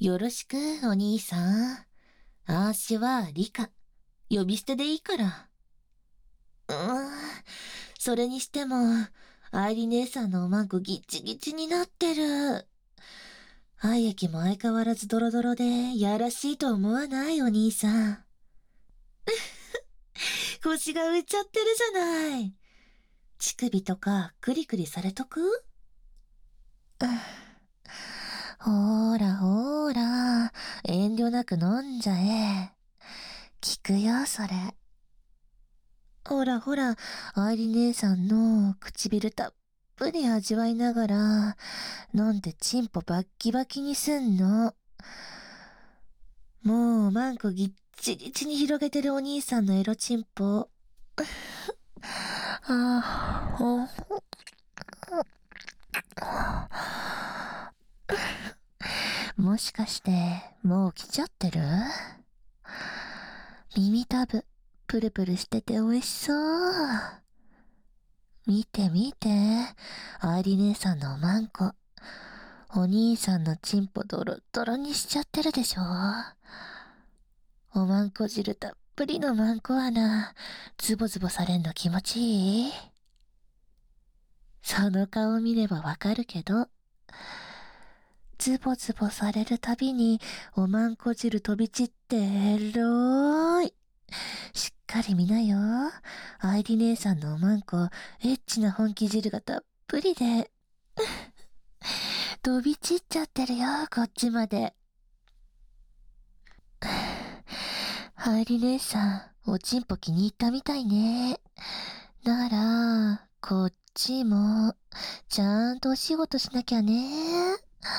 よろしく、お兄さん。あーしはリカ。呼び捨てでいいから。それにしても、愛理姉さんのおまんこギッチギチになってる。愛液も相変わらずドロドロで、やらしいと思わないお兄さん。腰が浮いちゃってるじゃない。乳首とかクリクリされとく？ほーらほーら、遠慮なく飲んじゃえ。聞くよ、それ。ほらほら、愛理姉さんの唇たっぷり味わいながら、飲んでチンポバッキバキにすんの。もうマンコぎっちぎちに広げてるお兄さんのエロチンポ。あもしかして、もう来ちゃってる？耳たぶ、プルプルしてて美味しそう。見て見て、愛理姉さんのおまんこ。お兄さんのチンポドロドロにしちゃってるでしょ。おまんこ汁たっぷりのまんこ穴、ズボズボされんの気持ちいい？その顔見ればわかるけど、ズボズボされるたびにおまんこ汁飛び散ってエローい。しっかり見なよ。愛理姉さんのおまんこ、エッチな本気汁がたっぷりで、飛び散っちゃってるよ、こっちまで。愛理姉さん、おちんぽ気に入ったみたいね。なら、こっちも、ちゃんとお仕事しなきゃね。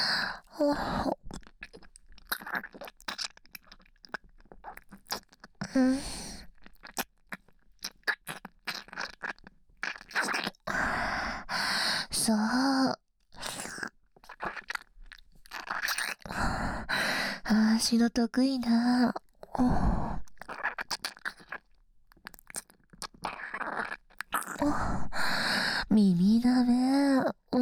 うん。そう。あーしの得意な。耳だめ。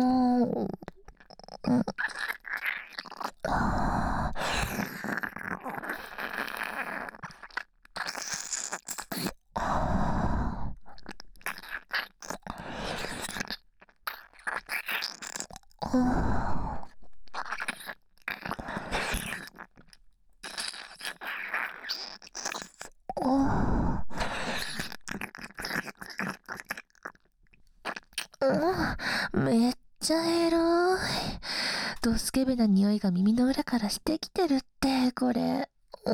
めっちゃエロい。ドスケベな匂いが耳の裏からしてきてるって、これ。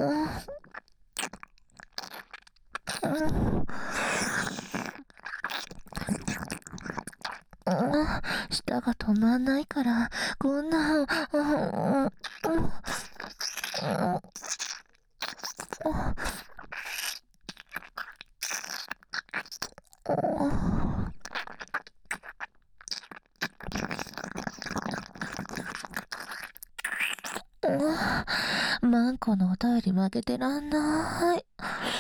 舌が止まんないから、こんな、マンコのお便り負けてらんない。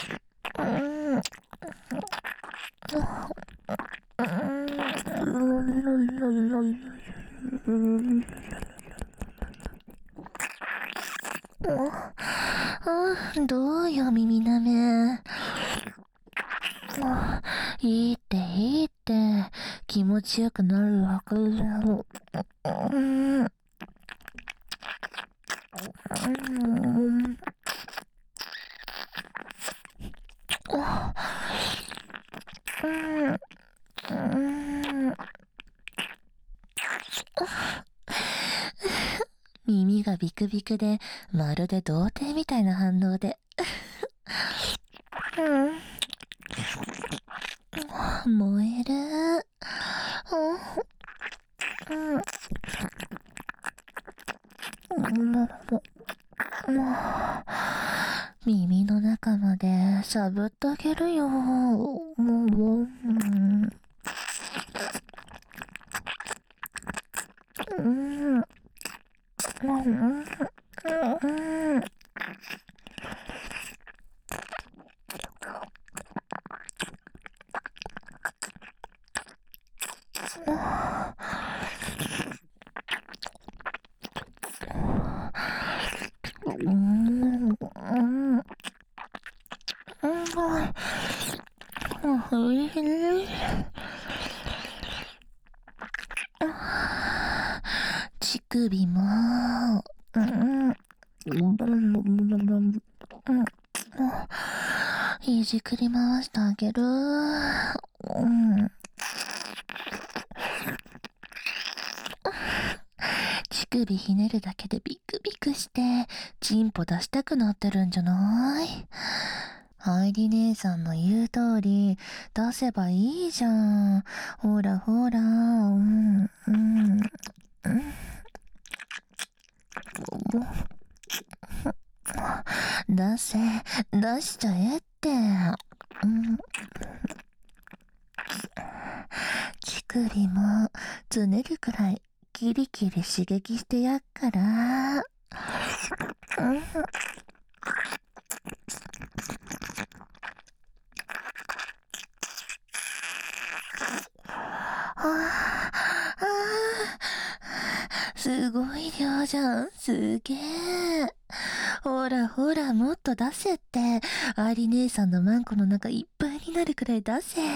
どうよ、耳なめ。いいっていいって、気持ちよくなるわけだよ。耳がビクビクで、まるで童貞みたいな反応で。燃える。耳の中までしゃぶってあげるよ。 乳首も、いじくり回してあげる。乳首ひねるだけでビクビクして、チンポ出したくなってるんじゃない？愛理姉さんの言う通り、出せばいいじゃん。ほらほら、出せ、出しちゃえって。乳首もつねるくらいキリキリ刺激してやっから。すごい量じゃん。すげえ。ほらほら、もっと出せって。アリ姉さんのマンコの中いっぱいになるくらい出せ。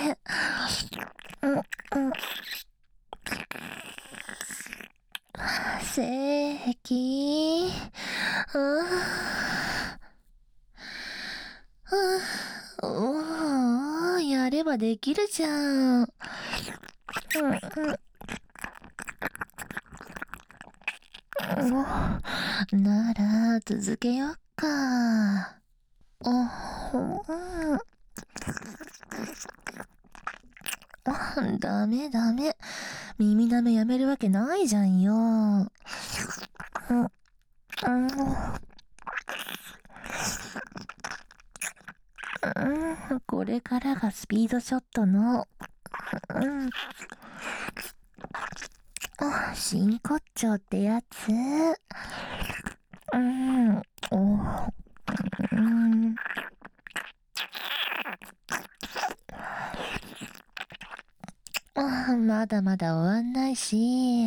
性癖。おー、やればできるじゃん。なら、続けよっか。ダメダメ。耳舐めやめるわけないじゃんよ。これからがスピードショットの、真骨頂ってやつ。まだまだ終わんないし。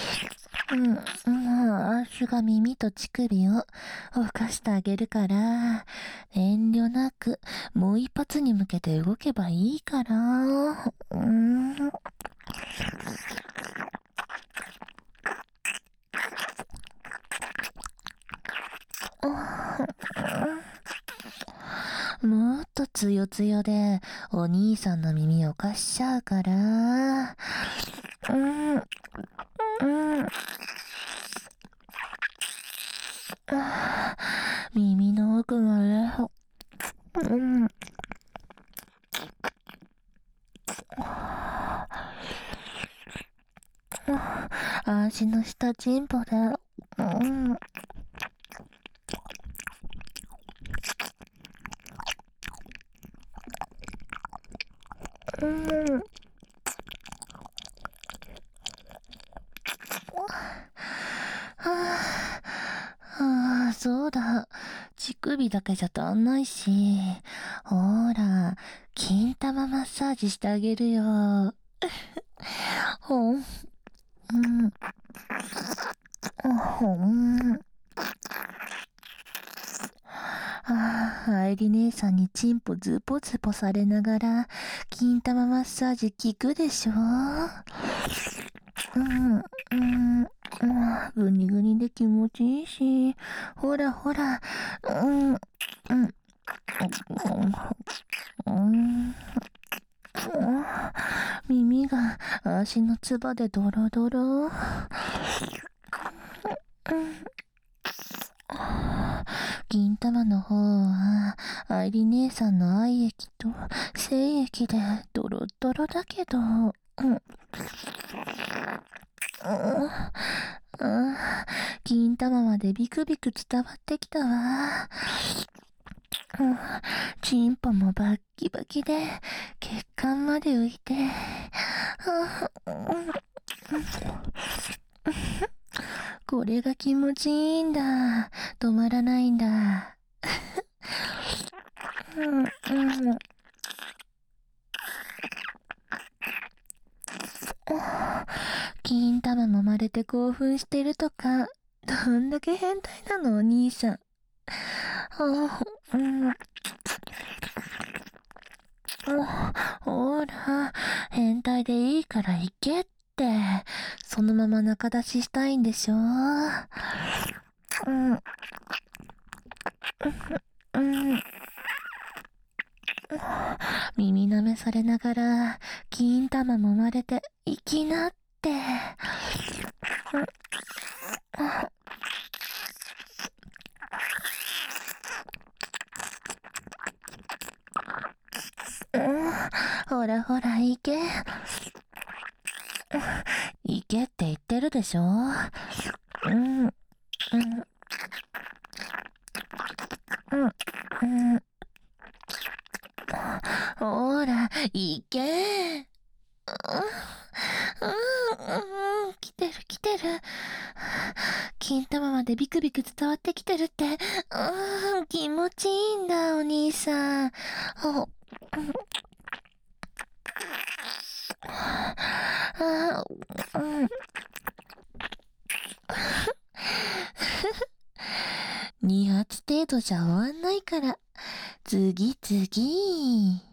足が耳と乳首を動かしてあげるから、遠慮なくもう一発に向けて動けばいいから。もっとつよつよでお兄さんの耳を犯しちゃうから。耳の奥まで。足の下チンポで。そうだ。乳首だけじゃ足んないし。ほら、金玉マッサージしてあげるよ。愛理姉さんにチンポズポズポされながら、金玉マッサージ効くでしょ？ぐにぐにで気持ちいいし、ほらほら、耳が足のつばでドロドロ。銀玉の方は、愛理姉さんの愛液と精液でドロドロだけど、銀玉までビクビク伝わってきたわ。チンポもバッキバキで、血管まで浮いて、これが気持ちいいんだ。止まらないんだ。金玉揉まれて興奮してるとか、どんだけ変態なのお兄さん。 ほら、変態でいいから行けって。そのまま仲出ししたいんでしょ。うん、うん。耳舐めされながら、金玉も生まれて、行きなって。うん、ほらほら、行け。行けって言ってるでしょ。うん、うん、うん、うん。ほら、行け。来てる来てる。金玉までビクビク伝わってきてるって。気持ちいいんだ、お兄さん。お、あ、うん。2発程度じゃ終わんないから。次次。